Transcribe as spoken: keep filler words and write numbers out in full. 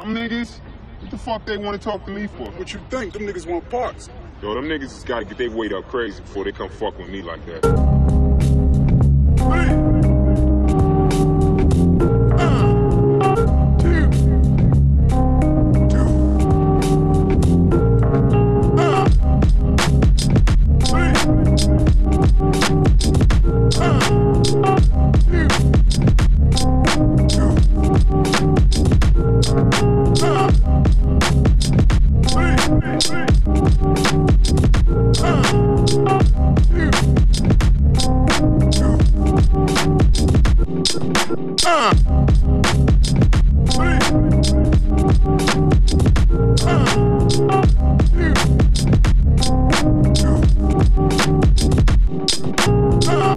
Them niggas, what the fuck they want to talk to me for? What you think? Them niggas want parts. Yo, them niggas just gotta get their weight up crazy before they come fuck with me like that. Three. Uh.